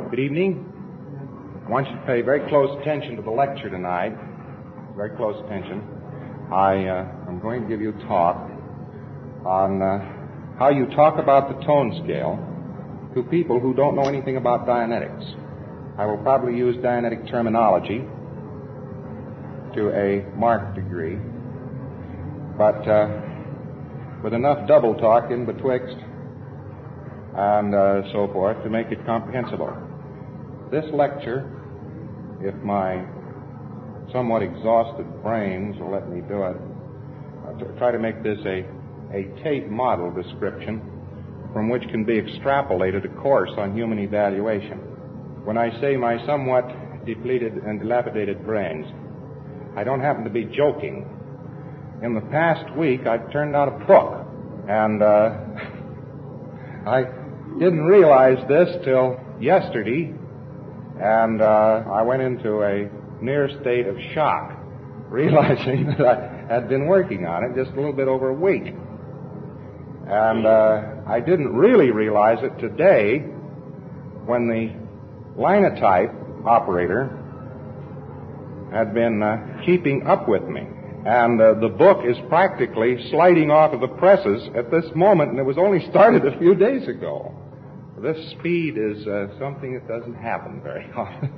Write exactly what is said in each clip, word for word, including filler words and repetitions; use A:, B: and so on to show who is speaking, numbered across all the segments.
A: Good evening. I want you to pay very close attention to the lecture tonight. Very close attention. I uh, am going to give you a talk on uh, how you talk about the tone scale to people who don't know anything about Dianetics. I will probably use Dianetic terminology to a marked degree, but uh, with enough double talk in betwixt and uh, so forth to make it comprehensible. This lecture, if my somewhat exhausted brains will let me do it, I'll try to make this a, a tape model description from which can be extrapolated a course on human evaluation. When I say my somewhat depleted and dilapidated brains, I don't happen to be joking. In the past week, I've turned out a book, and uh, I didn't realize this till yesterday, and uh, I went into a near state of shock, realizing that I had been working on it just a little bit over a week. And uh, I didn't really realize it today when the linotype operator had been uh, keeping up with me. And uh, the book is practically sliding off of the presses at this moment, and it was only started a few days ago. This speed is uh, something that doesn't happen very often.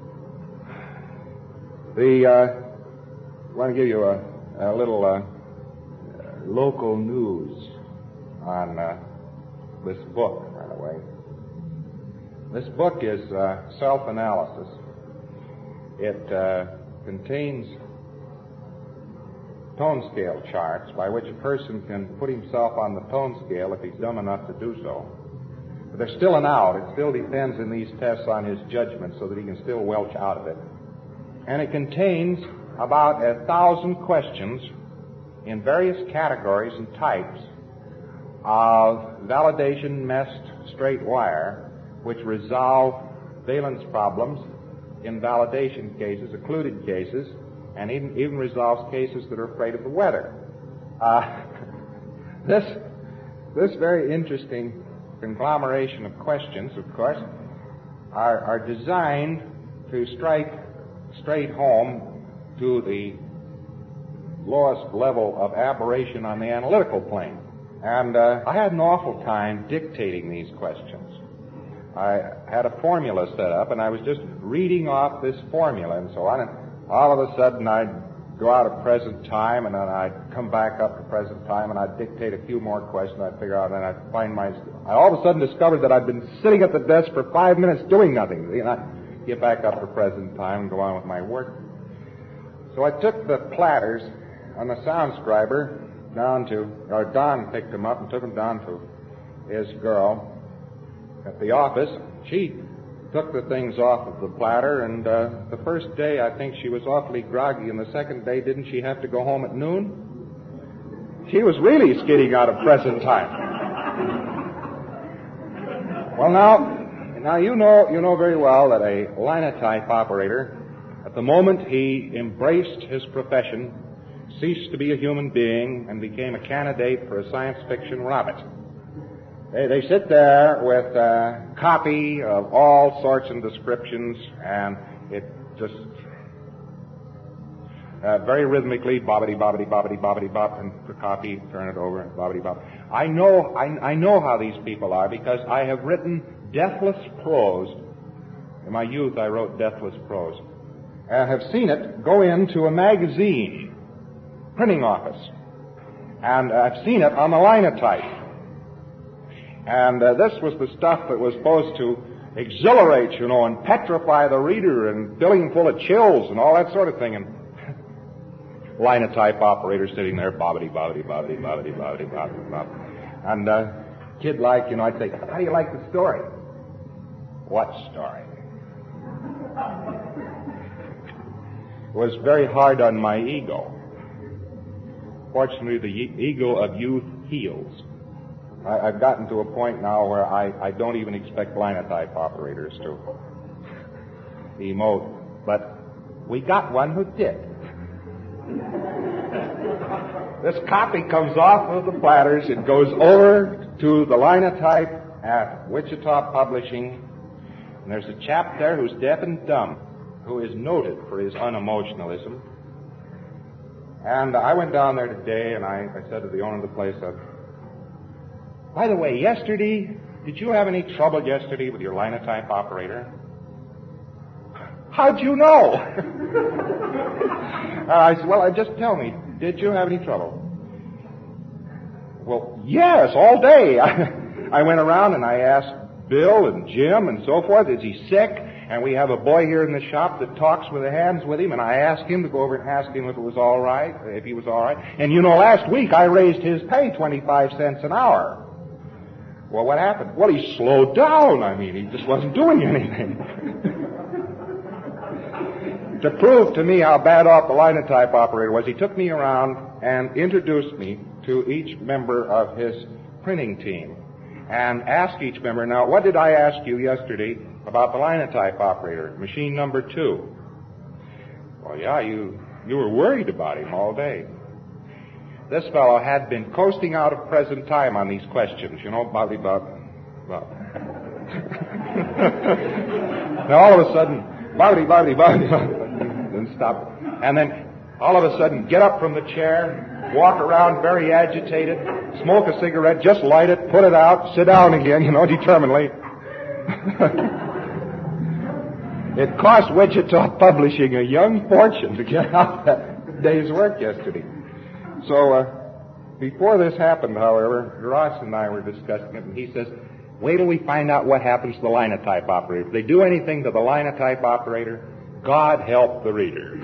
A: the, uh, I want to give you a, a little uh, local news on uh, this book, by the way. This book is uh, self-analysis. It uh, contains tone scale charts by which a person can put himself on the tone scale if he's dumb enough to do so. But there's still an out. It still depends in these tests on his judgment so that he can still welch out of it. And it contains about a thousand questions in various categories and types of validation messed straight wire, which resolve valence problems in validation cases, occluded cases, and even, even resolves cases that are afraid of the weather. Uh, this, this very interesting conglomeration of questions, of course, are, are designed to strike straight home to the lowest level of aberration on the analytical plane. And uh, I had an awful time dictating these questions. I had a formula set up, and I was just reading off this formula and so on, and all of a sudden I'd go out of present time, and then I'd come back up to present time, and I'd dictate a few more questions. I'd figure out, and then I'd find my... I all of a sudden discovered that I'd been sitting at the desk for five minutes doing nothing. And I'd get back up to present time and go on with my work. So I took the platters on the sound scriber down to... or Don picked them up and took them down to his girl at the office. She took the things off of the platter, and uh, the first day I think she was awfully groggy, and the second day didn't she have to go home at noon? She was really skidding out of present time. Well, now, now you know you know very well that a linotype operator, at the moment he embraced his profession, ceased to be a human being and became a candidate for a science fiction rabbit. They, they sit there with a copy of all sorts and descriptions, and it just uh, very rhythmically, bobbity, bobbity, bobbity, bobbity, bop, and the copy, turn it over, bobbity, bop. I know, I, I know how these people are because I have written deathless prose. In my youth, I wrote deathless prose. I have seen it go into a magazine, printing office, and I've seen it on the linotype. And uh, this was the stuff that was supposed to exhilarate, you know, and petrify the reader and fill him full of chills and all that sort of thing. And linotype operator sitting there, bobbity, bobbity, bobbity, bobbity, bobbity, bobbity, bobbity. And uh, kid like, you know, I'd say, how do you like the story? What story? It was very hard on my ego. Fortunately, the e- ego of youth heals. I, I've gotten to a point now where I, I don't even expect linotype operators to emote. But we got one who did. This copy comes off of the platters. It goes over to the linotype at Wichita Publishing, And there's a chap there who's deaf and dumb, who is noted for his unemotionalism. And I went down there today, and I, I said to the owner of the place, uh, by the way, yesterday, did you have any trouble yesterday with your linotype operator? How'd you know? uh, I said, well, uh, just tell me, did you have any trouble? Well, yes, all day. I went around and I asked Bill and Jim and so forth, is he sick? And we have a boy here in the shop that talks with the hands with him, and I asked him to go over and ask him if it was all right, if he was all right. And you know, last week I raised his pay twenty-five cents an hour. Well, what happened? Well, he slowed down. I mean, he just wasn't doing anything. To prove to me how bad off the linotype operator was, he took me around and introduced me to each member of his printing team and asked each member, now, what did I ask you yesterday about the linotype operator, machine number two? Well, yeah, you you were worried about him all day. This fellow had been coasting out of present time on these questions, you know, bobby bob, bob. Now all of a sudden, bobby bobby bobby, then stop, and then all of a sudden get up from the chair, walk around very agitated, smoke a cigarette, just light it, put it out, sit down again, you know, determinedly. It cost Wichita Publishing a young fortune to get out that day's work yesterday. So, uh, before this happened, however, Ross and I were discussing it, and he says, wait till we find out what happens to the linotype operator. If they do anything to the linotype operator, God help the reader.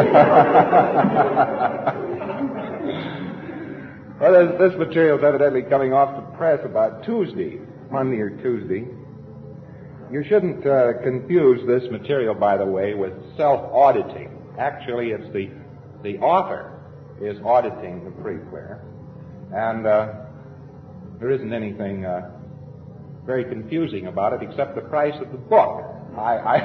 A: Well, this, this material is evidently coming off the press about Tuesday, Monday or Tuesday. You shouldn't uh, confuse this material, by the way, with self-auditing. Actually, it's the, the author is auditing the Pre-Clear, and uh, there isn't anything uh, very confusing about it except the price of the book. I I,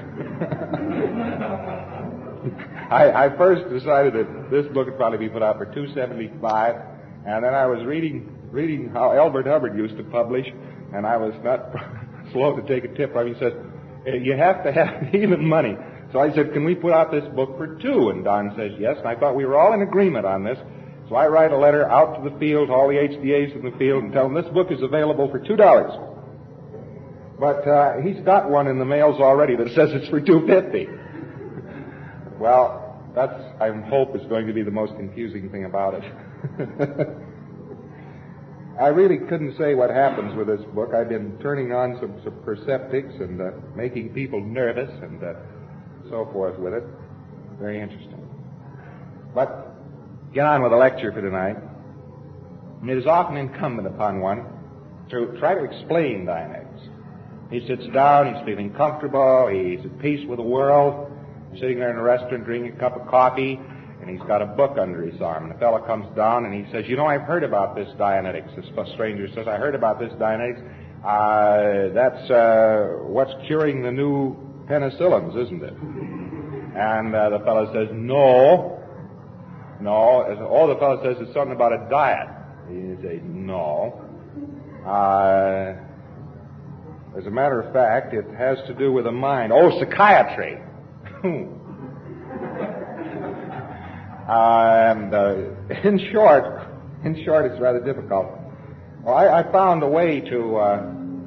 A: I, I first decided that this book would probably be put out for two seventy-five, and then I was reading reading how Elbert Hubbard used to publish, and I was not slow to take a tip from him. He says, you have to have even money. So I said, can we put out this book for two? And Don says, yes. And I thought we were all in agreement on this. So I write a letter out to the field, all the H D As in the field, and tell them this book is available for two dollars. But uh, he's got one in the mails already that says it's for two fifty. Well, that's, I hope, is going to be the most confusing thing about it. I really couldn't say what happens with this book. I've been turning on some, some perceptics and uh, making people nervous and uh, so forth with it. Very interesting. But get on with the lecture for tonight. And it is often incumbent upon one to try to explain Dianetics. He sits down, he's feeling comfortable, he's at peace with the world, sitting there in a restaurant drinking a cup of coffee, and he's got a book under his arm. And the fellow comes down and he says, you know, I've heard about this Dianetics. This stranger says, I heard about this Dianetics. Uh, that's uh, what's curing the new penicillins, isn't it? And uh, the fellow says, no. No. Oh, the fellow says it's something about a diet. He says, no. Uh, as a matter of fact, it has to do with the mind. Oh, psychiatry. Uh, and uh, in short, in short, it's rather difficult. Well, I, I found a way to uh,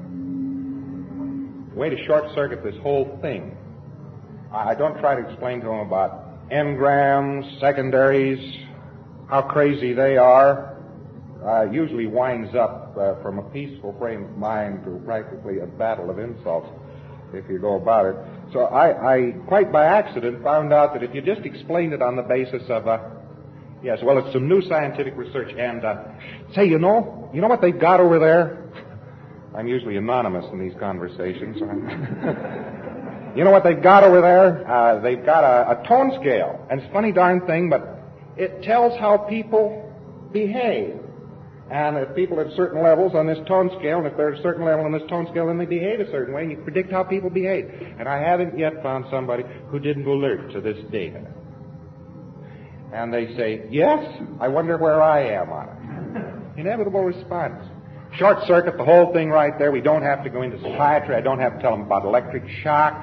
A: a way to short circuit this whole thing. I, I don't try to explain to them about engrams, secondaries, how crazy they are. Uh, usually winds up uh, from a peaceful frame of mind to practically a battle of insults if you go about it. So I, I, quite by accident, found out that if you just explained it on the basis of, uh, yes, well, it's some new scientific research, and, uh, say, you know, you know what they've got over there? I'm usually anonymous in these conversations. You know what they've got over there? Uh, they've got a, a tone scale, and it's a funny darn thing, but it tells how people behave. And if people are at certain levels on this tone scale, and if they're at a certain level on this tone scale, then they behave a certain way, and you predict how people behave. And I haven't yet found somebody who didn't alert to this data. And they say, yes, I wonder where I am on it. Inevitable response. short circuit the whole thing right there. We don't have to go into psychiatry. I don't have to tell them about electric shock.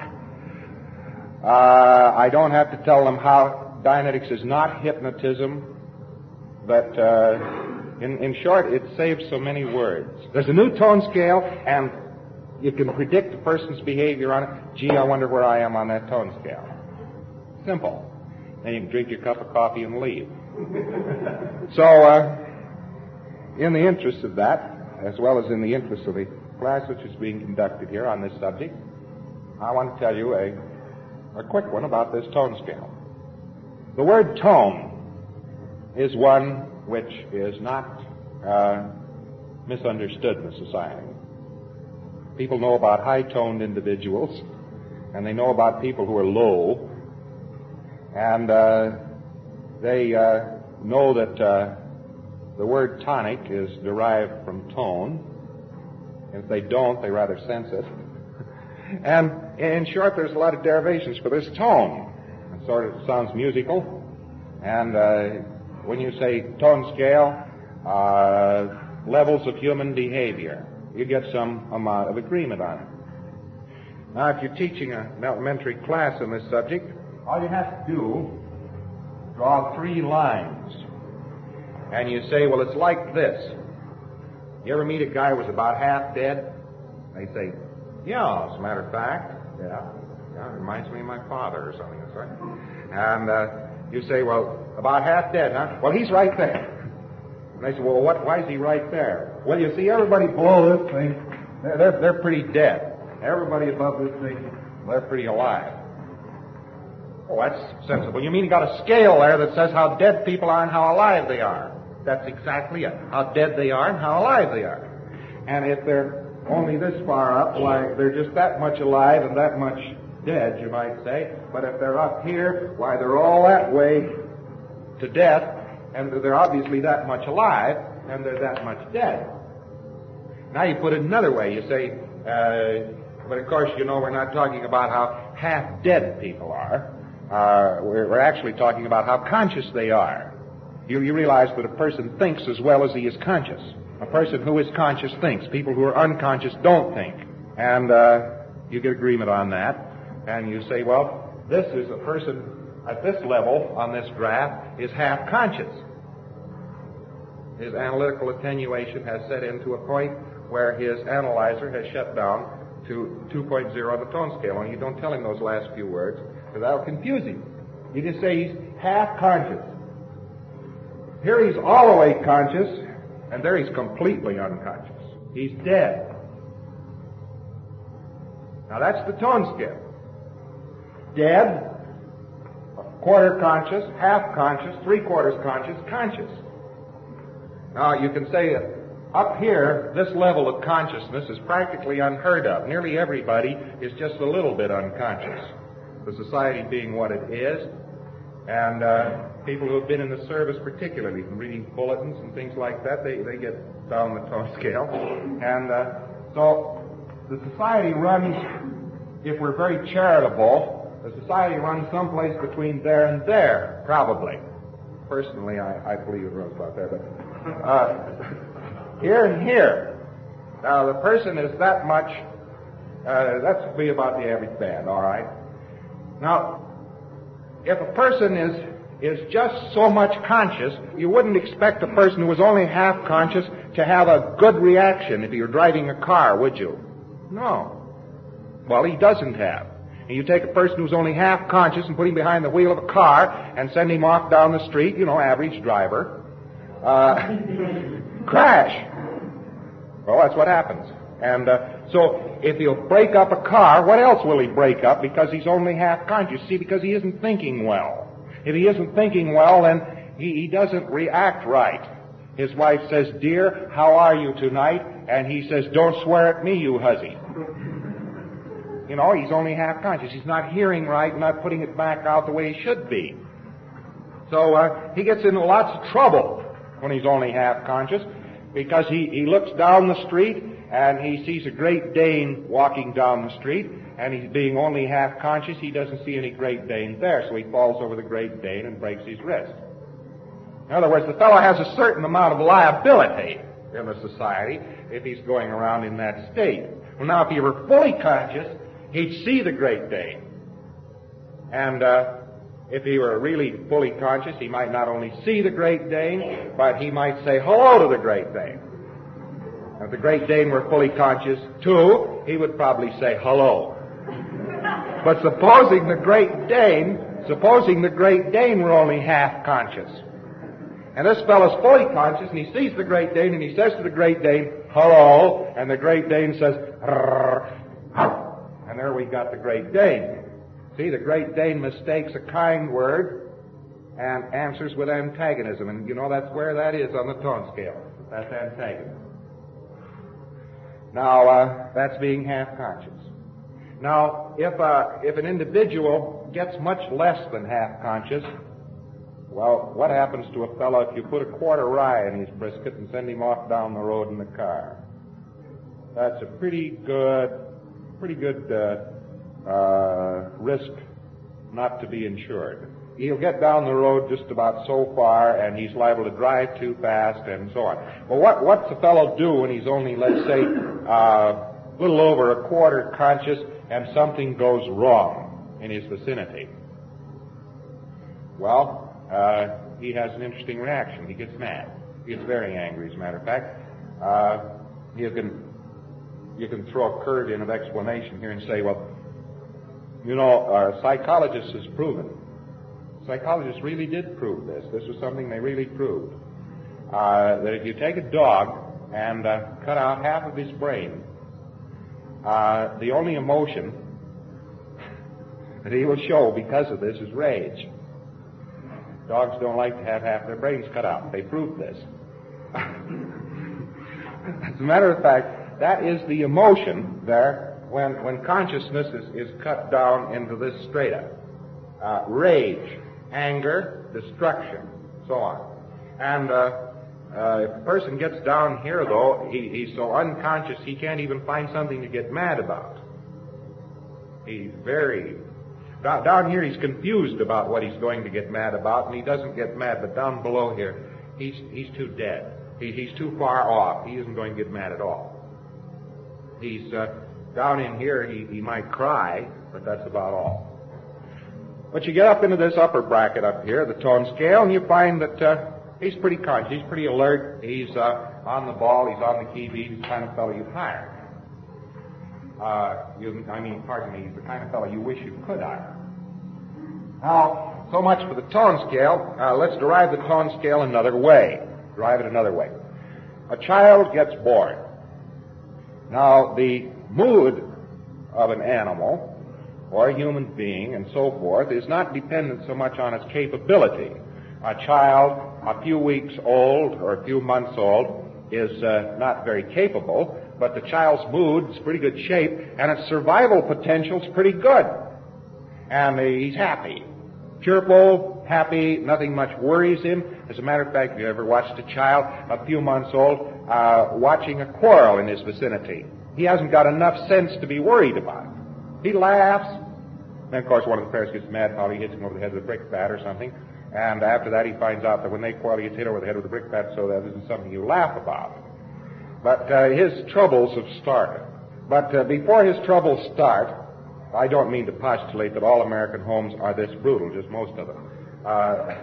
A: Uh, I don't have to tell them how Dianetics is not hypnotism. But uh, in, in short, it saves so many words. There's a new tone scale, and you can predict a person's behavior on it. Gee, I wonder where I am on that tone scale. Simple. Then you can drink your cup of coffee and leave. So, uh, in the interest of that, as well as in the interest of the class which is being conducted here on this subject, I want to tell you a, a quick one about this tone scale. The word tone is one which is not uh, misunderstood in the society. People know about high-toned individuals, and they know about people who are low, and uh, they uh, know that uh, the word tonic is derived from tone. If they don't, they rather sense it. And in short, there's a lot of derivations for this tone. It sort of sounds musical, and uh, when you say tone scale, uh, levels of human behavior, you get some amount of agreement on it. Now, if you're teaching an elementary class on this subject, all you have to do is draw three lines. And you say, well, it's like this. You ever meet a guy who was about half dead? They say, yeah, as a matter of fact. Yeah, yeah, it reminds me of my father or something. That's right. And uh, you say, well, about half dead, huh? Well, he's right there. And they say, well, what, why is he right there? Well, you see, everybody below this thing, they're, they're, they're pretty dead. Everybody above this thing, they're pretty alive. Oh, that's sensible. You mean you got a scale there that says how dead people are and how alive they are. That's exactly it. How dead they are and how alive they are. And if they're only this far up, why, they're just that much alive and that much dead, you might say. But if they're up here, why, they're all that way to death, and they're obviously that much alive, and they're that much dead. Now you put it another way. You say, uh, but of course, you know, we're not talking about how half-dead people are. Uh, we're, we're actually talking about how conscious they are. You, you realize that a person thinks as well as he is conscious. A person who is conscious thinks. People who are unconscious don't think. And uh, you get agreement on that. And you say, well, this is a person at this level on this graph is half conscious. His analytical attenuation has set into a point where his analyzer has shut down to two point oh on the tone scale. And you don't tell him those last few words, because that'll confuse him. You just say he's half conscious. Here he's all the way conscious, and there he's completely unconscious. He's dead. Now that's the tone scale. Dead, a quarter conscious, half conscious, three quarters conscious, conscious. Now you can say up here, this level of consciousness is practically unheard of. Nearly everybody is just a little bit unconscious. The society being what it is, and uh, people who have been in the service particularly, from reading bulletins and things like that, they, they get down the tone scale. And uh, so the society runs, if we're very charitable, the society runs someplace between there and there, probably. Personally, I, I believe it runs about there, but uh, here and here. Now, the person is that much, uh, that's be about the average band, all right? Now, if a person is is just so much conscious, you wouldn't expect a person who was only half conscious to have a good reaction if you're driving a car, would you? No. Well, he doesn't have. And you take a person who's only half conscious and put him behind the wheel of a car and send him off down the street, you know, average driver, uh, crash. Well, that's what happens. And uh, so if he'll break up a car, what else will he break up? Because he's only half conscious. See, because he isn't thinking well. If he isn't thinking well, then he, he doesn't react right. His wife says, "Dear, how are you tonight?" And he says, "Don't swear at me, you hussy." You know, he's only half conscious. He's not hearing right, not putting it back out the way he should be. So uh, he gets into lots of trouble when he's only half conscious, because he, he looks down the street and he sees a Great Dane walking down the street, and he's being only half conscious. He doesn't see any Great Danes there, so he falls over the Great Dane and breaks his wrist. In other words, the fellow has a certain amount of liability. in the society if he's going around in that state. Well, now, if he were fully conscious, he'd see the Great Dane. And uh, if he were really fully conscious, he might not only see the Great Dane, but he might say hello to the Great Dane. If the Great Dane were fully conscious, too, he would probably say hello. But supposing the Great Dane, supposing the Great Dane were only half conscious, and this fellow's fully conscious, and he sees the Great Dane, and he says to the Great Dane, hello, and the Great Dane says, rrr, and there we got the Great Dane. See, the Great Dane mistakes a kind word and answers with antagonism, and you know that's where that is on the tone scale. That's antagonism. Now, uh, that's being half-conscious. Now, if, uh, if an individual gets much less than half-conscious, well, what happens to a fellow if you put a quart of rye in his brisket and send him off down the road in the car? That's a pretty good, pretty good uh, uh, risk not to be insured. He'll get down the road just about so far, and he's liable to drive too fast, and so on. Well, what, what's the fellow do when he's only, let's say, uh, a little over a quarter conscious, and something goes wrong in his vicinity? Well, uh, he has an interesting reaction. He gets mad. He gets very angry, as a matter of fact. Uh, you can, you can throw a curve in of explanation here and say, well, you know, uh, psychologists has proven, psychologists really did prove this. This was something they really proved. Uh, that if you take a dog and uh, cut out half of his brain, uh, the only emotion that he will show because of this is rage. Dogs don't like to have half their brains cut out. They proved this. As a matter of fact, that is the emotion there when, when consciousness is, is cut down into this strata. Uh, rage, anger, destruction, so on. And uh, uh, if a person gets down here, though, he, he's so unconscious he can't even find something to get mad about. He's very... Down, down here he's confused about what he's going to get mad about, and he doesn't get mad, but down below here, he's, he's too dead. He, he's too far off. He isn't going to get mad at all. He's... Uh, down in here, he, he might cry, but that's about all. But you get up into this upper bracket up here, the tone scale, and you find that uh, he's pretty conscious, he's pretty alert, he's uh, on the ball, he's on the key beat, he's the kind of fellow you hire. Uh, you, I mean, pardon me, he's the kind of fellow you wish you could hire. Now, so much for the tone scale. Uh, let's derive the tone scale another way. Derive it another way. A child gets born. Now, the mood of an animal or a human being and so forth is not dependent so much on its capability. A child a few weeks old or a few months old is uh, not very capable, but the child's mood is pretty good shape and its survival potential is pretty good. And uh, he's happy, cheerful, happy, nothing much worries him. As a matter of fact, have you ever watched a child a few months old uh, watching a quarrel in his vicinity? He hasn't got enough sense to be worried about it. He laughs. Then, of course, one of the parents gets mad, probably hits him over the head with a brick bat or something. And after that, he finds out that when they quarrel, he gets hit over the head with a brick bat, so that isn't something you laugh about. But uh, his troubles have started. But uh, before his troubles start, I don't mean to postulate that all American homes are this brutal, just most of them. Uh,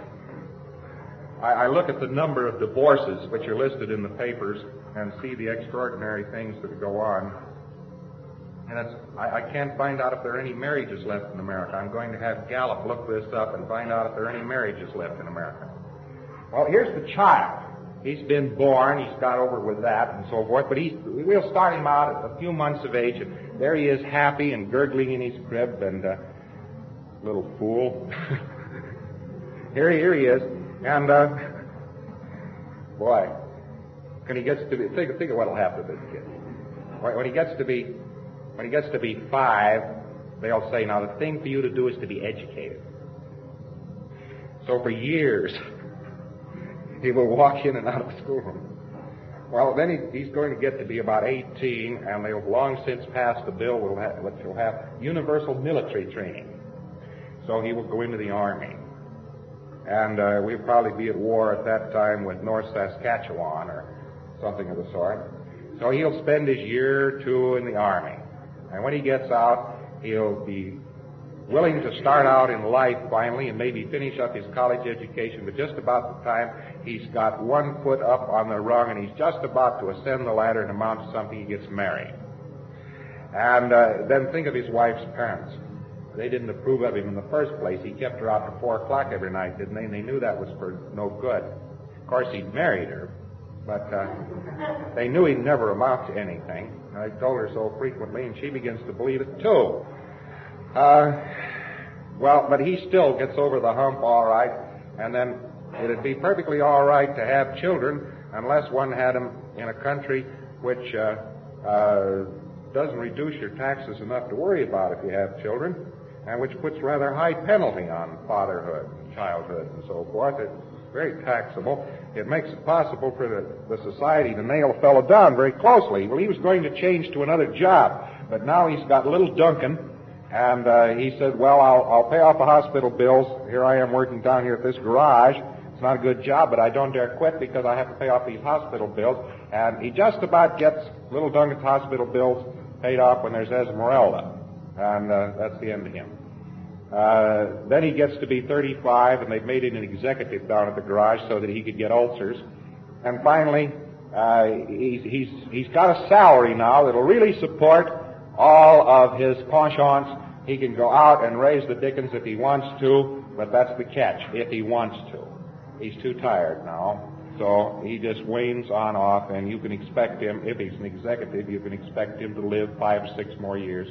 A: I, I look at the number of divorces which are listed in the papers and see the extraordinary things that go on. And it's, I, I can't find out if there are any marriages left in America. I'm going to have Gallup look this up and find out if there are any marriages left in America. Well, here's the child. He's been born, he's got over with that and so forth, but he's, we'll start him out at a few months of age, and there he is happy and gurgling in his crib, and uh, little fool. here, here he is, and uh, boy, when he gets to be, think, think of what'll happen to this kid. When he gets to be, when he gets to be five, they'll say, now the thing for you to do is to be educated. So for years, he will walk in and out of school. Well, then he, he's going to get to be about eighteen, and they'll long since passed the bill which will have universal military training. So he will go into the Army. And uh, we'll probably be at war at that time with North Saskatchewan or something of the sort. So he'll spend his year or two in the Army. And when he gets out, he'll be willing to start out in life finally and maybe finish up his college education, but just about the time he's got one foot up on the rung and he's just about to ascend the ladder and amount to something, he gets married. And uh, then think of his wife's parents. They didn't approve of him in the first place. He kept her out till four o'clock every night, didn't they? And they knew that was for no good. Of course, he'd married her, but uh, they knew he'd never amount to anything. I told her so frequently, and she begins to believe it too. Uh, well, but he still gets over the hump all right, and then it'd be perfectly all right to have children unless one had them in a country which uh, uh, doesn't reduce your taxes enough to worry about if you have children, and which puts rather high penalty on fatherhood and childhood and so forth. It's very taxable. It makes it possible for the, the society to nail a fellow down very closely. Well, he was going to change to another job, but now he's got little Duncan, and uh, he said, well, I'll, I'll pay off the hospital bills. Here I am working down here at this garage. It's not a good job, but I don't dare quit because I have to pay off these hospital bills. And he just about gets little Duncan's hospital bills paid off when there's Esmeralda. And uh, that's the end of him. Uh, then he gets to be thirty-five, and they've made him an executive down at the garage so that he could get ulcers. And finally, uh, he's, he's, he's got a salary now that'll really support all of his penchants. He can go out and raise the dickens if he wants to, but that's the catch, if he wants to. He's too tired now, so he just wanes on off, and you can expect him, if he's an executive, you can expect him to live five or six more years.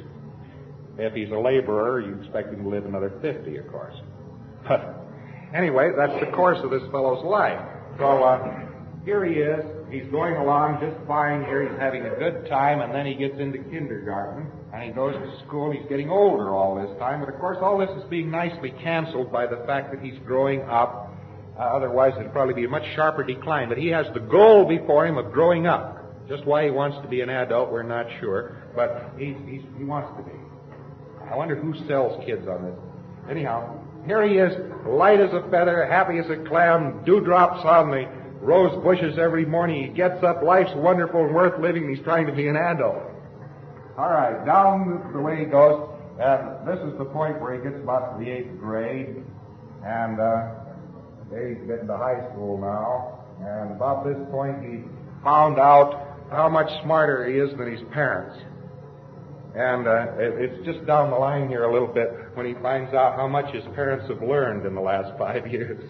A: If he's a laborer, you expect him to live another fifty, of course. But anyway, that's the course of this fellow's life. So uh, here he is. He's going along just fine here. He's having a good time, and then he gets into kindergarten, and he goes to school. He's getting older all this time, but of course all this is being nicely canceled by the fact that he's growing up. Uh, otherwise, it'd probably be a much sharper decline. But he has the goal before him of growing up. Just why he wants to be an adult, we're not sure, but he's, he's, he wants to be. I wonder who sells kids on this. Anyhow, here he is, light as a feather, happy as a clam, dewdrops on the rose bushes every morning. He gets up, life's wonderful and worth living, and he's trying to be an adult. All right, down the way he goes, and this is the point where he gets about to the eighth grade, and uh, he's getting to high school now, and about this point he found out how much smarter he is than his parents. And uh, it, it's just down the line here a little bit when he finds out how much his parents have learned in the last five years.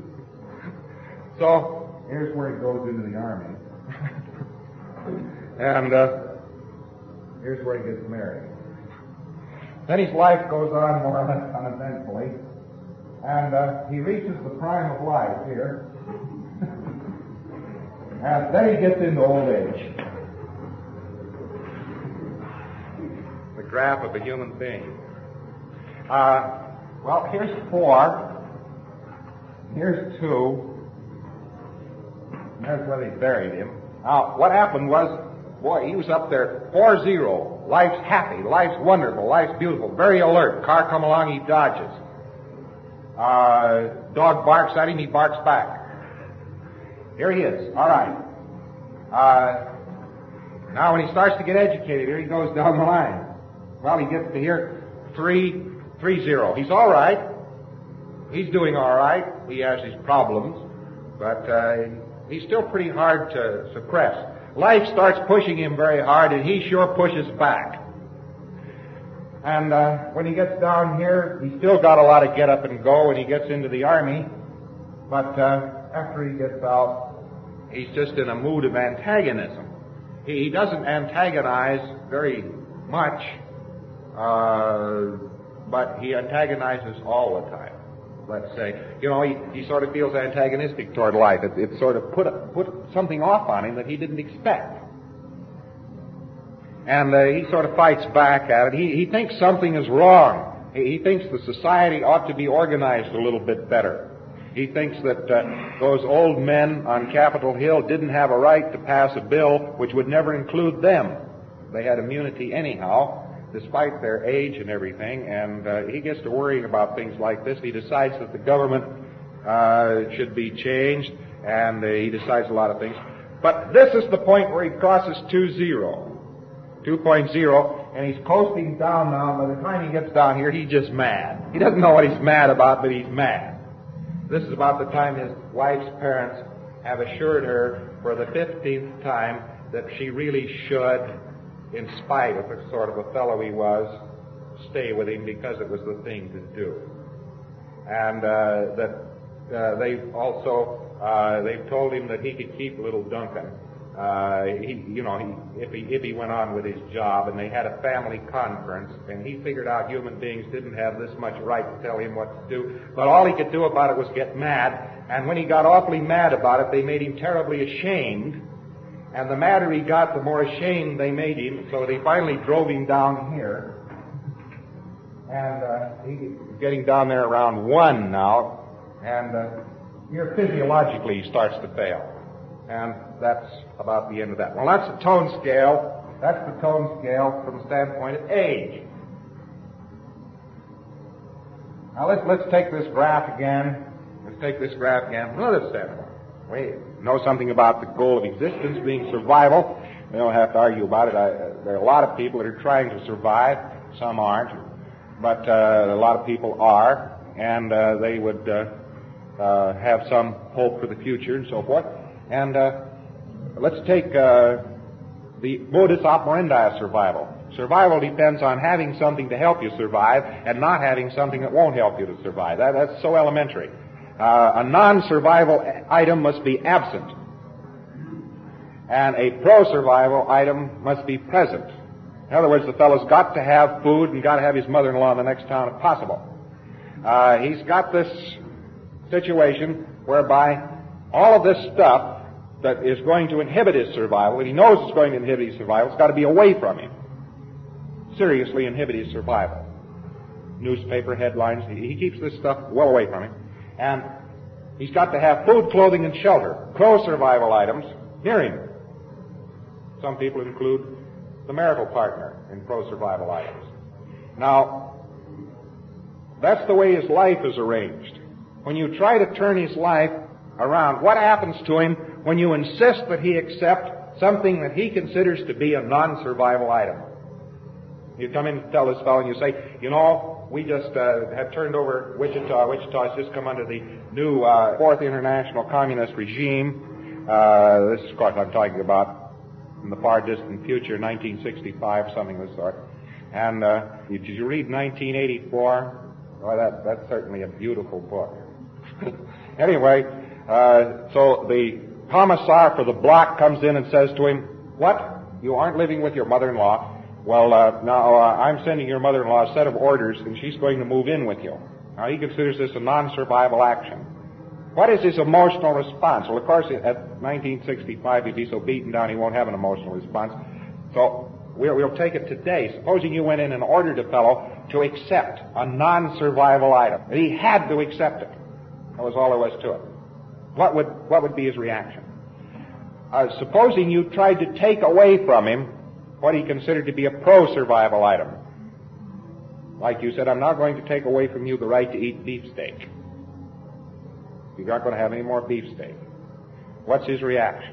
A: So here's where he goes into the Army. and uh, here's where he gets married. Then his life goes on more or less uneventfully. And uh, he reaches the prime of life here. And then he gets into old age. The graph of a human being. Uh, well, here's four. Here's two. There's where they buried him. Now, what happened was, boy, he was up there, four zero. Life's happy, life's wonderful, life's beautiful, very alert. Car come along, he dodges. Uh, dog barks at him, he barks back. Here he is. All right. Uh, now, when he starts to get educated, here he goes down the line. Well, he gets to here, three, three zero. He's all right. He's doing all right. He has his problems, but uh, he's still pretty hard to suppress. Life starts pushing him very hard, and he sure pushes back. And uh, when he gets down here, he's still got a lot of get up and go when he gets into the Army, but uh, after he gets out, he's just in a mood of antagonism. He, he doesn't antagonize very much, uh, but he antagonizes all the time. Let's say, you know, he, he sort of feels antagonistic toward life. It, it sort of put a, put something off on him that he didn't expect. And uh, he sort of fights back at it. He, he thinks something is wrong. He, he thinks the society ought to be organized a little bit better. He thinks that uh, those old men on Capitol Hill didn't have a right to pass a bill which would never include them. They had immunity anyhow, despite their age and everything, and uh, he gets to worrying about things like this. He decides that the government uh, should be changed, and uh, he decides a lot of things. But this is the point where he crosses two zero, two point zero, and he's coasting down now. By the time he gets down here, he's just mad. He doesn't know what he's mad about, but he's mad. This is about the time his wife's parents have assured her for the fifteenth time that she really should, in spite of the sort of a fellow he was, stay with him because it was the thing to do. And uh, that uh, they've also uh, they've told him that he could keep little Duncan. Uh, he, you know, he, if he if he went on with his job, and they had a family conference, and he figured out human beings didn't have this much right to tell him what to do, but all he could do about it was get mad. And when he got awfully mad about it, they made him terribly ashamed. And the madder he got, the more ashamed they made him. So they finally drove him down here. And uh, he's getting down there around one now. And uh, here physiologically he starts to fail. And that's about the end of that. Well, that's the tone scale. That's the tone scale from the standpoint of age. Now let's let's take this graph again. Let's take this graph again from another standpoint. We know something about the goal of existence being survival. We don't have to argue about it. I, uh, there are a lot of people that are trying to survive. Some aren't, but uh, a lot of people are, and uh, they would uh, uh, have some hope for the future and so forth. And uh, let's take uh, the modus operandi of survival. Survival depends on having something to help you survive and not having something that won't help you to survive. That, that's so elementary. Uh, a non-survival item must be absent, and a pro-survival item must be present. In other words, the fellow's got to have food and got to have his mother-in-law in the next town if possible. Uh, he's got this situation whereby all of this stuff that is going to inhibit his survival, and he knows it's going to inhibit his survival, it's got to be away from him. Seriously inhibit his survival. Newspaper headlines, he keeps this stuff well away from him. And he's got to have food, clothing, and shelter, pro-survival items, near him. Some people include the marital partner in pro-survival items. Now, that's the way his life is arranged. When you try to turn his life around, what happens to him when you insist that he accept something that he considers to be a non-survival item? You come in and tell this fellow and you say, you know, we just uh, have turned over Wichita. Wichita has just come under the new uh, Fourth International Communist regime. Uh, this, of course, I'm talking about in the far distant future, nineteen sixty-five, something of the sort. And uh, did you read nineteen eighty-four? Well, that, that's certainly a beautiful book. Anyway, uh, so the commissar for the block comes in and says to him, what? You aren't living with your mother-in-law? Well, uh, now, uh, I'm sending your mother-in-law a set of orders, and she's going to move in with you. Now, he considers this a non-survival action. What is his emotional response? Well, of course, at nineteen sixty-five, he'd be so beaten down he won't have an emotional response. So, we'll, we'll take it today. Supposing you went in and ordered a fellow to accept a non-survival item. He had to accept it. That was all there was to it. What would, what would be his reaction? Uh, supposing you tried to take away from him what he considered to be a pro-survival item. Like you said, I'm not going to take away from you the right to eat beefsteak. You're not going to have any more beefsteak. What's his reaction?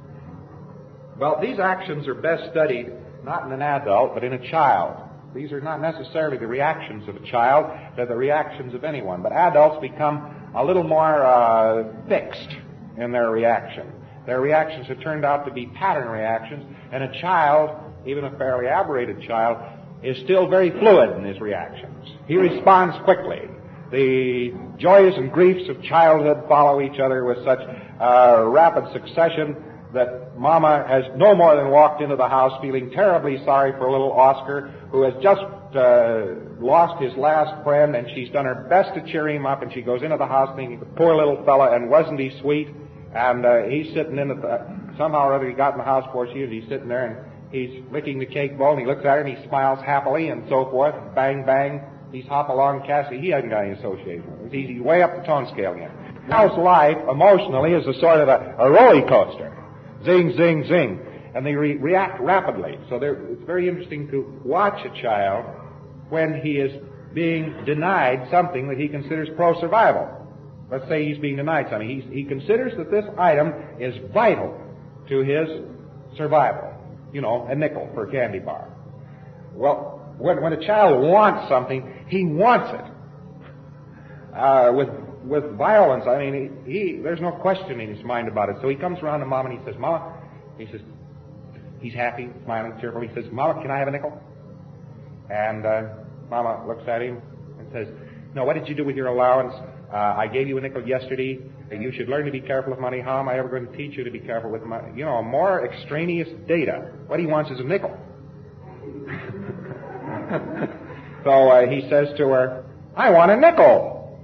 A: Well, these actions are best studied not in an adult, but in a child. These are not necessarily the reactions of a child, they're the reactions of anyone. But adults become a little more uh, fixed in their reaction. Their reactions have turned out to be pattern reactions, and a child, even a fairly aberrated child, is still very fluid in his reactions. He responds quickly. The joys and griefs of childhood follow each other with such uh, rapid succession that Mama has no more than walked into the house feeling terribly sorry for little Oscar, who has just uh, lost his last friend, and she's done her best to cheer him up, and she goes into the house thinking, poor little fella, and wasn't he sweet? And uh, he's sitting in the, somehow or other he got in the house before she is, he's sitting there, and he's licking the cake bowl, and he looks at her, and he smiles happily, and so forth. Bang, bang. He's hop along Cassie. He hasn't got any association with it. He's way up the tone scale again. Child's life, emotionally, is a sort of a, a roller coaster. Zing, zing, zing. And they re- react rapidly. So it's very interesting to watch a child when he is being denied something that he considers pro-survival. Let's say he's being denied something. He's, he considers that this item is vital to his survival. You know, a nickel for a candy bar. Well, when, when a child wants something, he wants it. Uh, with with violence, I mean, he, he there's no question in his mind about it. So he comes around to Mom and he says, Mama, he says, he's happy, smiling, cheerful. He says, Mama, can I have a nickel? And uh, Mama looks at him and says, no, what did you do with your allowance? Uh, I gave you a nickel yesterday. You should learn to be careful with money. How am I ever going to teach you to be careful with money? You know, more extraneous data. What he wants is a nickel. So uh, he says to her, I want a nickel.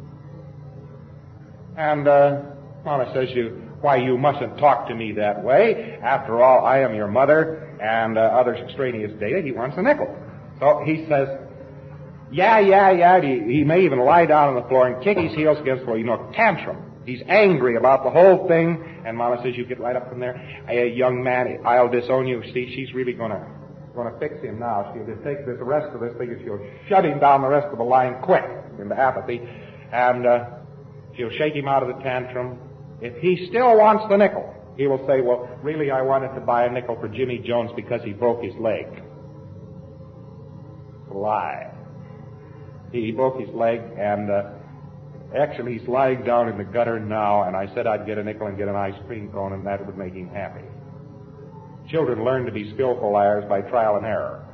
A: And uh, Mama says, "You, why, you mustn't talk to me that way. After all, I am your mother," and uh, other extraneous data. He wants a nickel. So he says, yeah, yeah, yeah. He, he may even lie down on the floor and kick his heels against the floor. You know, tantrum. He's angry about the whole thing. And Mama says, you get right up from there. Hey, young man, I'll disown you. See, she's really going to going to fix him now. She'll just take this, the rest of this thing and she'll shut him down the rest of the line quick into apathy. And uh, she'll shake him out of the tantrum. If he still wants the nickel, he will say, well, really, I wanted to buy a nickel for Jimmy Jones because he broke his leg. Lie. He broke his leg, and uh, actually he's lying down in the gutter now, and I said I'd get a nickel and get an ice cream cone, and that would make him happy. Children learn to be skillful liars by trial and error.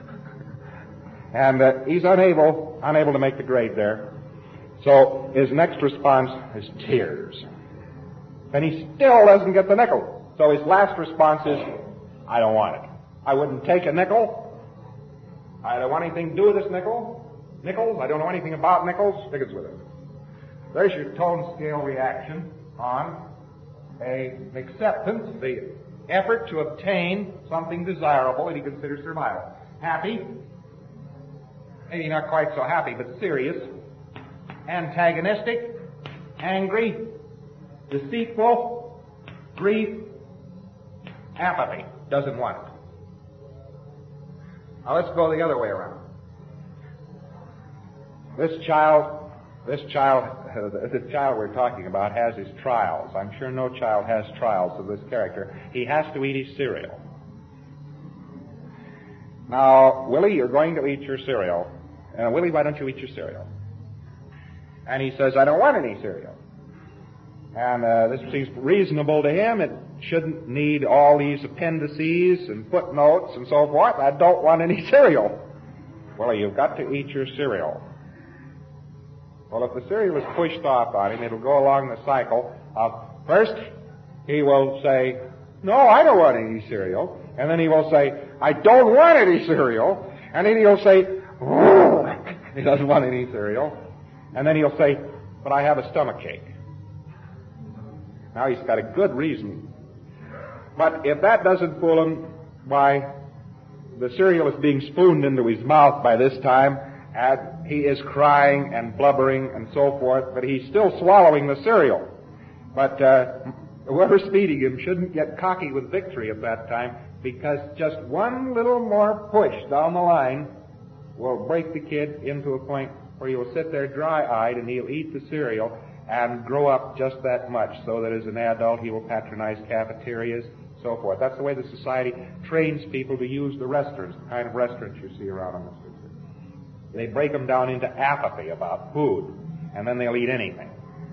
A: And uh, he's unable, unable to make the grade there. So his next response is tears. And he still doesn't get the nickel. So his last response is, I don't want it. I wouldn't take a nickel. I don't want anything to do with this nickel. Nickels, I don't know anything about nickels. Stick it with it. There's your tone scale reaction on a acceptance, the effort to obtain something desirable that he considers survival. Happy, maybe not quite so happy, but serious. Antagonistic, angry, deceitful, grief, apathy, doesn't want it. Now let's go the other way around. This child, this child, uh, the child we're talking about has his trials. I'm sure no child has trials of this character. He has to eat his cereal. Now, Willie, you're going to eat your cereal. Uh, Willie, why don't you eat your cereal? And he says, I don't want any cereal. And uh, this seems reasonable to him. It shouldn't need all these appendices and footnotes and so forth. I don't want any cereal. Well, you've got to eat your cereal. Well, if the cereal is pushed off on him, it'll go along the cycle of, first, he will say, no, I don't want any cereal. And then he will say, I don't want any cereal. And then he'll say, oh, he doesn't want any cereal. And then he'll say, but I have a stomachache. Now he's got a good reason. But if that doesn't fool him, why, the cereal is being spooned into his mouth by this time, and he is crying and blubbering and so forth, but he's still swallowing the cereal. But uh, whoever's feeding him shouldn't get cocky with victory at that time, because just one little more push down the line will break the kid into a point where he will sit there dry-eyed and he'll eat the cereal and grow up just that much, so that as an adult he will patronize cafeterias, so forth. That's the way the society trains people to use the restaurants, the kind of restaurants you see around on the street. They break them down into apathy about food, and then they'll eat anything.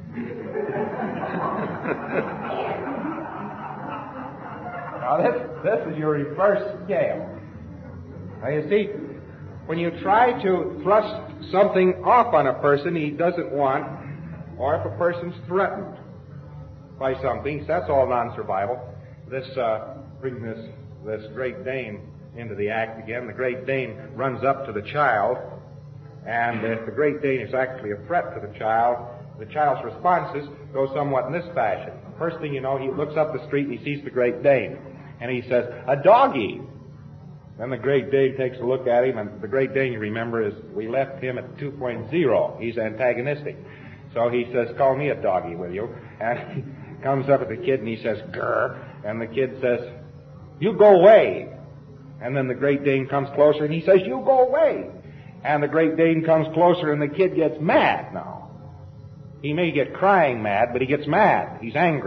A: Now this, this is your reverse scale. Now you see, when you try to thrust something off on a person he doesn't want, or if a person's threatened by something, that's all non-survival. This, uh, bring this, this Great Dane into the act again. The Great Dane runs up to the child, and if the Great Dane is actually a threat to the child, the child's responses go somewhat in this fashion. First thing you know, he looks up the street and he sees the Great Dane, and he says, a doggy. Then the Great Dane takes a look at him, and the Great Dane, you remember, is we left him at two point oh. He's antagonistic. So he says, call me a doggy, will you? And he comes up at the kid and he says, grr. And the kid says, you go away. And then the Great Dane comes closer and he says, you go away. And the Great Dane comes closer and the kid gets mad now. He may get crying mad, but he gets mad. He's angry.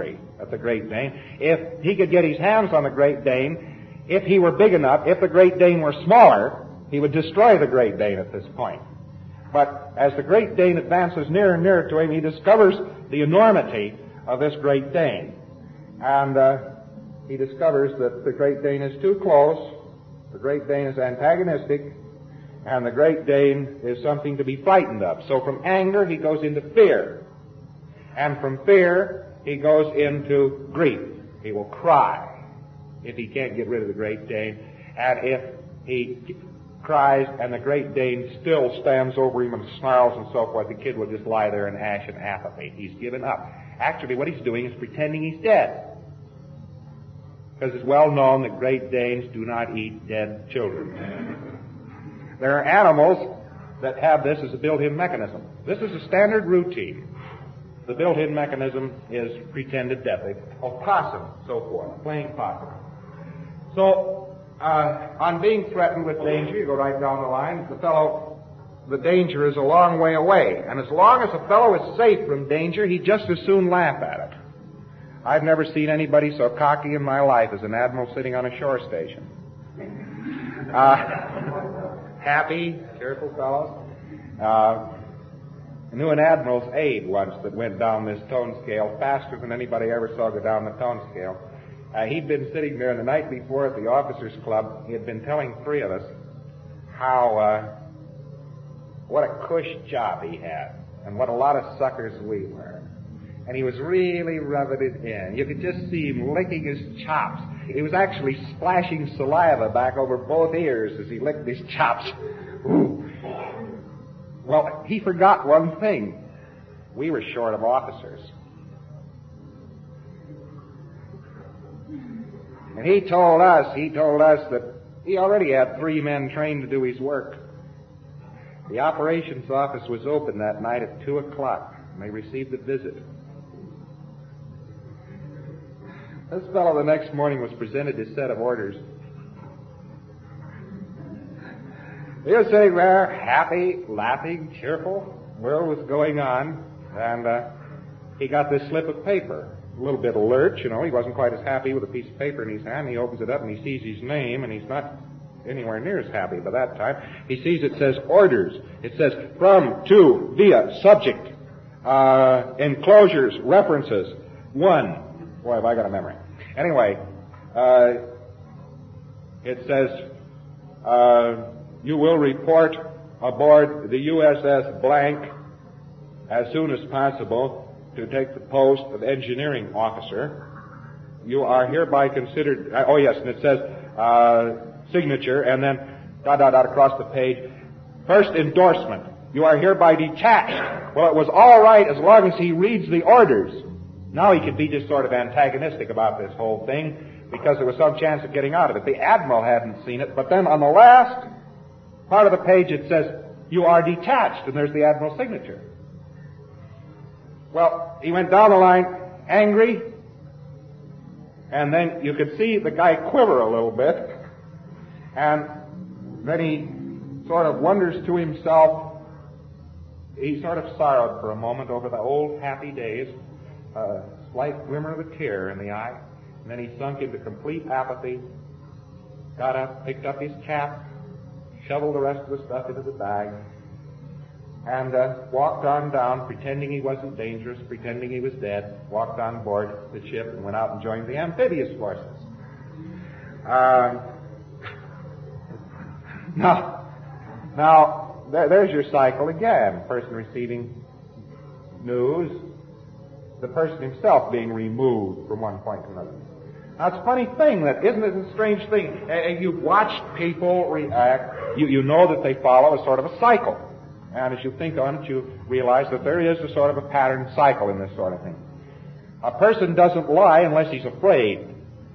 A: at the Great Dane. If he could get his hands on the Great Dane, if he were big enough, if the Great Dane were smaller, he would destroy the Great Dane at this point. But as the Great Dane advances nearer and nearer to him, he discovers the enormity of this Great Dane. And uh, he discovers that the Great Dane is too close, the Great Dane is antagonistic, and the Great Dane is something to be frightened of. So from anger, he goes into fear. And from fear, he goes into grief. He will cry if he can't get rid of the Great Dane. And if he cries and the Great Dane still stands over him and snarls and so forth, the kid will just lie there in ash and apathy. He's given up. Actually, what he's doing is pretending he's dead. Because it's well known that Great Danes do not eat dead children. There are animals that have this as a built-in mechanism. This is a standard routine. The built-in mechanism is pretended death. Opossum, so forth, playing possum. So, uh, on being threatened with danger, you go right down the line, the fellow, the danger is a long way away. And as long as a fellow is safe from danger, he'd just as soon laugh at it. I've never seen anybody so cocky in my life as an admiral sitting on a shore station. Uh, happy, cheerful fellow. Uh, I knew an admiral's aide once that went down this tone scale faster than anybody ever saw go down the tone scale. Uh, he'd been sitting there the night before at the officers' club. He had been telling three of us how, uh, what a cush job he had, and what a lot of suckers we were. And he was really rubbing it in. You could just see him licking his chops. He was actually splashing saliva back over both ears as he licked his chops. Ooh. Well, he forgot one thing. We were short of officers. And he told us, he told us that he already had three men trained to do his work. The operations office was open that night at two o'clock, and they received a visit. This fellow the next morning was presented his set of orders. He was sitting there, happy, laughing, cheerful. World was going on, and uh, he got this slip of paper. A little bit alert, you know. He wasn't quite as happy with a piece of paper in his hand. He opens it up and he sees his name, and he's not anywhere near as happy by that time. He sees it says orders. It says from, to, via, subject, uh, enclosures, references, one. Boy, have I got a memory. Anyway, uh, it says, uh, you will report aboard the U S S blank as soon as possible to take the post of engineering officer. You are hereby considered, uh, oh yes, and it says, uh, signature, and then dot, dot, dot across the page. First endorsement. You are hereby detached. Well, it was all right as long as he reads the orders. Now he could be just sort of antagonistic about this whole thing because there was some chance of getting out of it. The admiral hadn't seen it, but then on the last part of the page it says, you are detached, and there's the admiral's signature. Well, he went down the line angry, and then you could see the guy quiver a little bit, and then he sort of wonders to himself, he sort of sorrowed for a moment over the old happy days, a slight glimmer of a tear in the eye, and then he sunk into complete apathy, got up, picked up his cap, shoveled the rest of the stuff into the bag, and uh, walked on down, pretending he wasn't dangerous, pretending he was dead, walked on board the ship and went out and joined the amphibious forces. Uh, now, now there, there's your cycle again. Person receiving news, the person himself being removed from one point to another. Now, it's a funny thing, that isn't it a strange thing? Uh, you've watched people react. You, you know that they follow a sort of a cycle. And as you think on it, you realize that there is a sort of a pattern cycle in this sort of thing. A person doesn't lie unless he's afraid.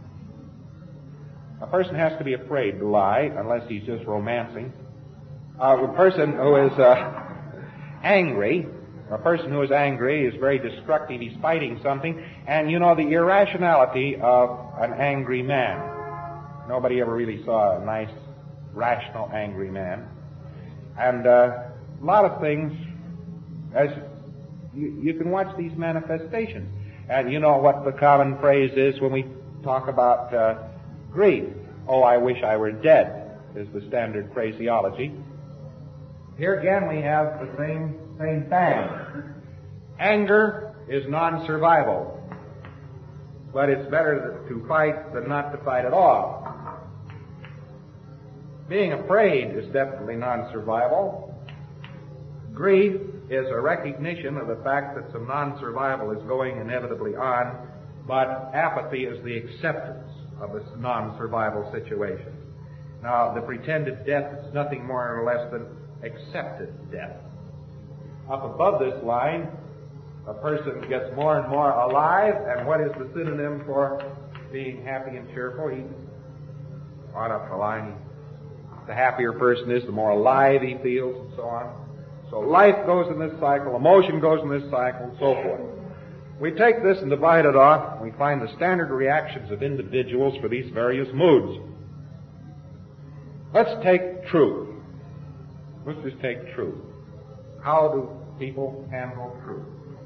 A: A person has to be afraid to lie unless he's just romancing. Uh, a person who is uh, angry, a person who is angry is very destructive. He's fighting something. And you know the irrationality of an angry man. Nobody ever really saw a nice, rational, angry man. And uh, a lot of things, as you, you can watch these manifestations. And you know what the common phrase is when we talk about uh, grief. Oh, I wish I were dead, is the standard phraseology. Here again we have the same, same thing. Anger is non-survival, but it's better to fight than not to fight at all. Being afraid is definitely non-survival. Grief is a recognition of the fact that some non-survival is going inevitably on, but apathy is the acceptance of this non-survival situation. Now, the pretended death is nothing more or less than accepted death. Up above this line, a person gets more and more alive, and what is the synonym for being happy and cheerful? He, on up the line, the happier a person is, the more alive he feels, and so on. So life goes in this cycle, emotion goes in this cycle, and so forth. We take this and divide it off, and we find the standard reactions of individuals for these various moods. Let's take truth. Let's just take truth. How do people handle truth?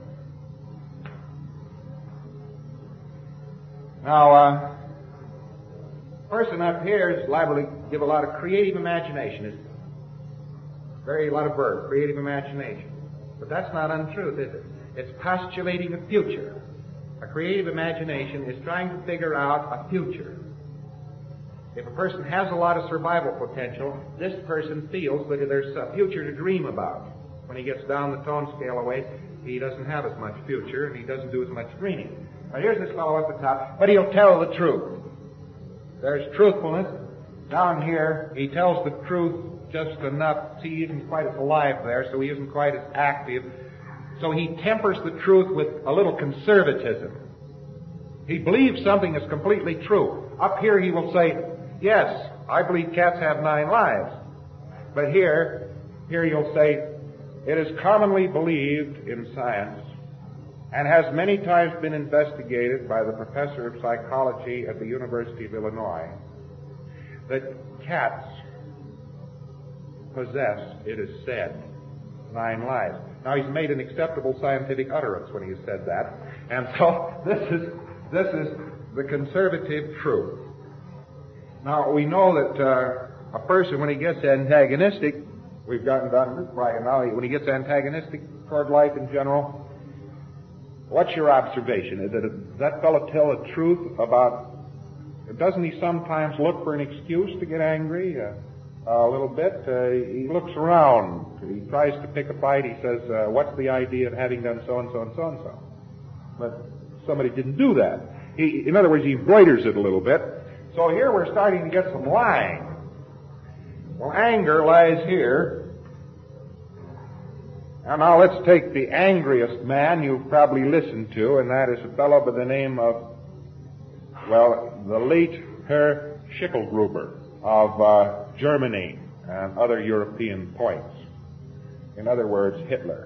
A: Now, uh, person up here is liable to give a lot of creative imagination, isn't it? Very a lot of verb, creative imagination. But that's not untruth, is it? It's postulating a future. A creative imagination is trying to figure out a future. If a person has a lot of survival potential, this person feels that there's a future to dream about. When he gets down the tone scale a ways, he doesn't have as much future, and he doesn't do as much dreaming. Now here's this fellow at the top, but he'll tell the truth. There's truthfulness. Down here, he tells the truth just enough. See, he isn't quite as alive there, so he isn't quite as active. So he tempers the truth with a little conservatism. He believes something is completely true. Up here he will say, yes, I believe cats have nine lives. But here, here he'll say, it is commonly believed in science and has many times been investigated by the professor of psychology at the University of Illinois that cats possess, it is said, nine lives. Now, he's made an acceptable scientific utterance when he has said that. And so this is this is the conservative truth. Now, we know that uh, a person, when he gets antagonistic, we've gotten down to this right now, when he gets antagonistic toward life in general, what's your observation? Is that, does that fellow tell the truth about, doesn't he sometimes look for an excuse to get angry? Uh, a little bit. Uh, he looks around. He tries to pick a fight. He says, uh, what's the idea of having done so-and-so and so-and-so? But somebody didn't do that. He, in other words, he embroiders it a little bit. So here we're starting to get some lying. Well, anger lies here. And now let's take the angriest man you've probably listened to, and that is a fellow by the name of, well, the late Herr Schicklgruber of uh, Germany and other European points. In other words, Hitler.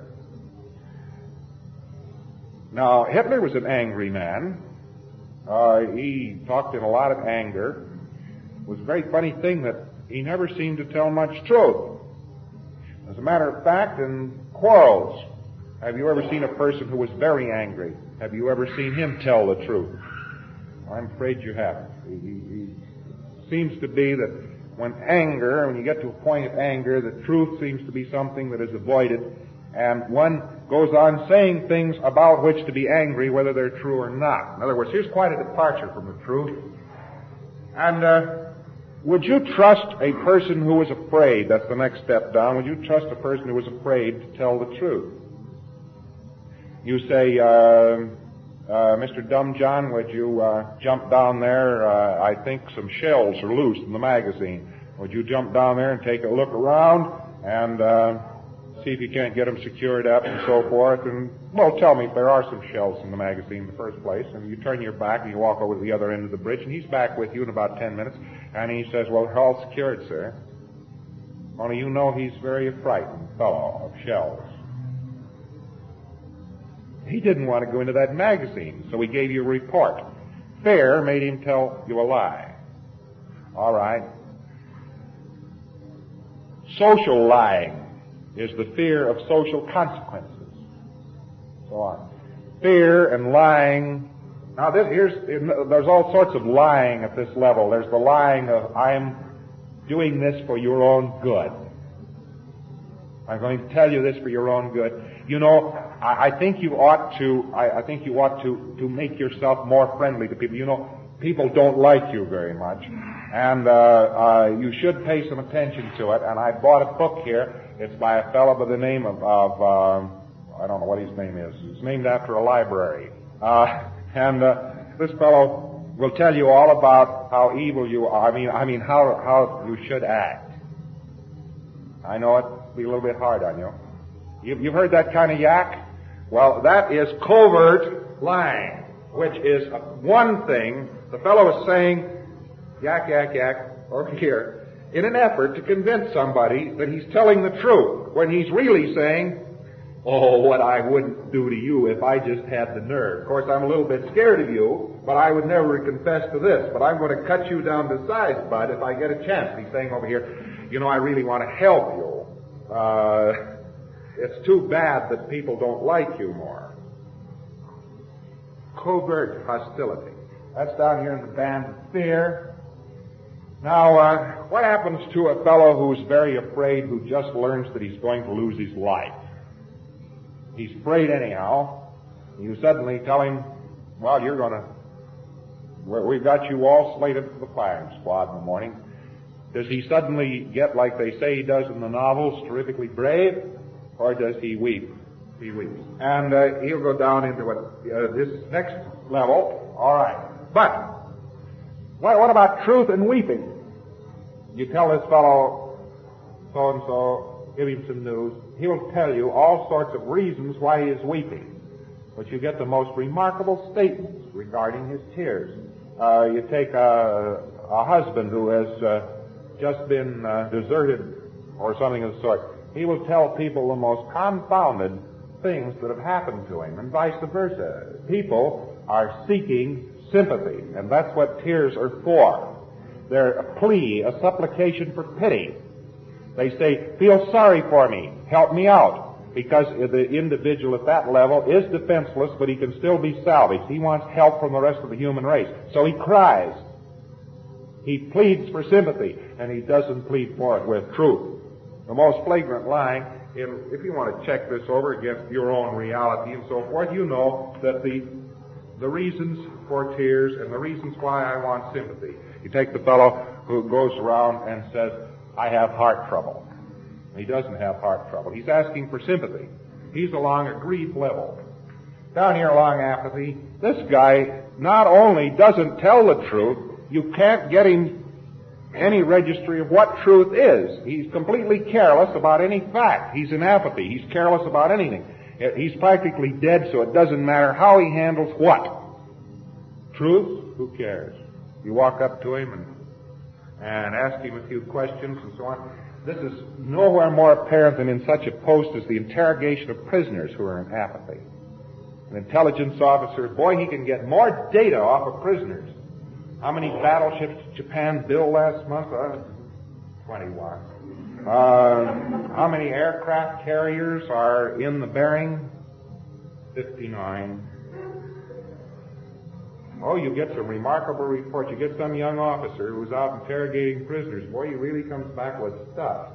A: Now, Hitler was an angry man. Uh, he talked in a lot of anger. It was a very funny thing that he never seemed to tell much truth. As a matter of fact, in quarrels, have you ever seen a person who was very angry? Have you ever seen him tell the truth? I'm afraid you haven't. He, he, he seems to be that when anger, when you get to a point of anger, the truth seems to be something that is avoided, and one goes on saying things about which to be angry, whether they're true or not. In other words, here's quite a departure from the truth. And uh, would you trust a person who was afraid? That's the next step down. Would you trust a person who was afraid to tell the truth? You say, uh, Uh, Mister Dumb John, would you uh, jump down there? Uh, I think some shells are loose in the magazine. Would you jump down there and take a look around and uh, see if you can't get them secured up and so forth? And, well, tell me if there are some shells in the magazine in the first place. And you turn your back and you walk over to the other end of the bridge, and he's back with you in about ten minutes. And he says, well, they're all secured, sir. Only you know he's very a frightened fellow of shells. He didn't want to go into that magazine, so he gave you a report. Fear made him tell you a lie. All right. Social lying is the fear of social consequences. So on. fear and lying. Now, this, here's, there's all sorts of lying at this level. There's the lying of, I'm doing this for your own good. I'm going to tell you this for your own good. You know, I, I think you ought to, I, I think you ought to, to make yourself more friendly to people. You know, people don't like you very much. And, uh, uh, you should pay some attention to it. And I bought a book here. It's by a fellow by the name of, of, um, I don't know what his name is. It's named after a library. Uh, and, uh, this fellow will tell you all about how evil you are. I mean, I mean, how, how you should act. I know it'll be a little bit hard on you. You've, you've heard that kind of yak? Well, that is covert lying, which is one thing. The fellow is saying, yak, yak, yak, over here, in an effort to convince somebody that he's telling the truth, when he's really saying, oh, what I wouldn't do to you if I just had the nerve. Of course, I'm a little bit scared of you, but I would never confess to this. But I'm going to cut you down to size, bud, if I get a chance. He's saying over here, you know, I really want to help you. Uh, it's too bad that people don't like you more. Covert hostility. That's down here in the band of fear. Now, uh, what happens to a fellow who's very afraid, who just learns that he's going to lose his life? He's afraid anyhow. You suddenly tell him, well, you're going to, we've got you all slated for the firing squad in the morning. Does he suddenly get, like they say he does in the novels, terrifically brave? Or does he weep? He weeps. And uh, he'll go down into what, uh, this next level. All right. But, what, what about truth and weeping? You tell this fellow so-and-so, give him some news. He'll tell you all sorts of reasons why he is weeping. But you get the most remarkable statements regarding his tears. Uh, you take a, a husband who has uh, just been uh, deserted or something of the sort. He will tell people the most confounded things that have happened to him, and vice versa. People are seeking sympathy, and that's what tears are for. They're a plea, a supplication for pity. They say, feel sorry for me, help me out, because the individual at that level is defenseless, but he can still be salvaged. He wants help from the rest of the human race. So he cries. He pleads for sympathy, and he doesn't plead for it with truth. The most flagrant lying, if you want to check this over against your own reality and so forth, you know that the the reasons for tears and the reasons why I want sympathy. You take the fellow who goes around and says, I have heart trouble. He doesn't have heart trouble. He's asking for sympathy. He's along a grief level. Down here along apathy, this guy not only doesn't tell the truth, you can't get him any registry of what truth is. He's completely careless about any fact. He's in apathy. He's careless about anything. He's practically dead, so it doesn't matter how he handles what. Truth, who cares? You walk up to him and, and ask him a few questions and so on. This is nowhere more apparent than in such a post as the interrogation of prisoners who are in apathy. An intelligence officer, boy, he can get more data off of prisoners. How many battleships did Japan build last month? Uh, twenty-one. Uh, how many aircraft carriers are in the Bering? fifty-nine. Oh, you get some remarkable reports. You get some young officer who's out interrogating prisoners. Boy, he really comes back with stuff.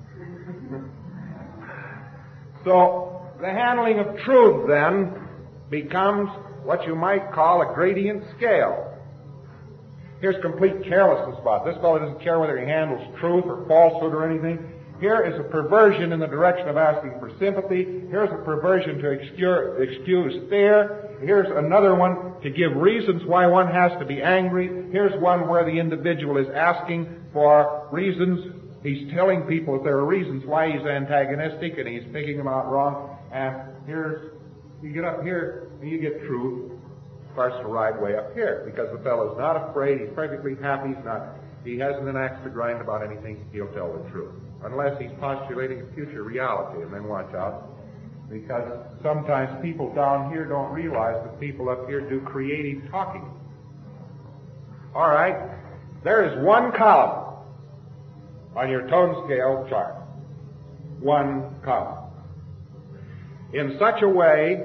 A: So, the handling of truth, then, becomes what you might call a gradient scale. Here's complete carelessness about it. This fellow doesn't care whether he handles truth or falsehood or anything. Here is a perversion in the direction of asking for sympathy. Here's a perversion to excuse, excuse fear. Here's another one to give reasons why one has to be angry. Here's one where the individual is asking for reasons. He's telling people that there are reasons why he's antagonistic and he's picking them out wrong. And here's, you get up here and you get truth. Starts to ride way up here because the fellow's not afraid. He's perfectly happy. He's not, he hasn't an axe to grind about anything. He'll tell the truth. Unless he's postulating a future reality, and then watch out. Because sometimes people down here don't realize that people up here do creative talking. All right. There is one column on your tone scale chart. One column. In such a way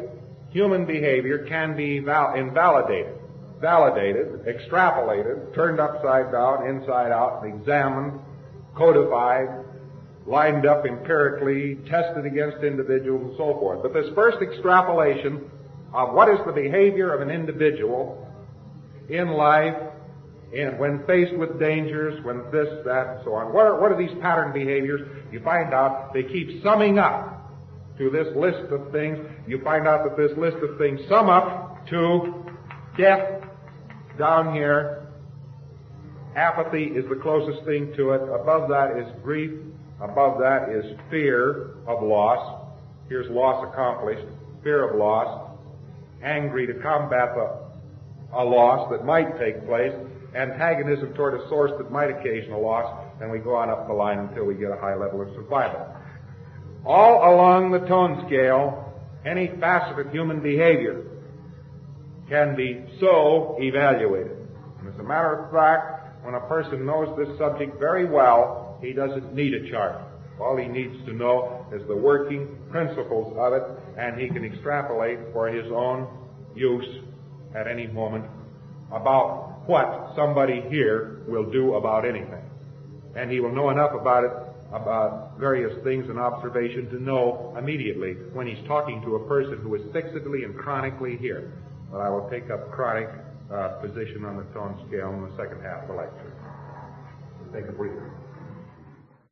A: human behavior can be val- invalidated, validated, extrapolated, turned upside down, inside out, examined, codified, lined up empirically, tested against individuals, and so forth. But this first extrapolation of what is the behavior of an individual in life, and when faced with dangers, when this, that, and so on. What are, what are these pattern behaviors? You find out they keep summing up to this list of things. You find out that this list of things sum up to death down here. Apathy is the closest thing to it. Above that is grief. Above that is fear of loss. Here's loss accomplished. Fear of loss. Angry to combat the, a loss that might take place. Antagonism toward a source that might occasion a loss. And we go on up the line until we get a high level of survival. All along the tone scale, any facet of human behavior can be so evaluated. And as a matter of fact, when a person knows this subject very well, he doesn't need a chart. All he needs to know is the working principles of it, and he can extrapolate for his own use at any moment about what somebody here will do about anything. And he will know enough about it, about various things and observation, to know immediately when he's talking to a person who is fixedly and chronically here. But I will take up chronic uh, position on the tone scale in the second half of the lecture. Let's take a breather.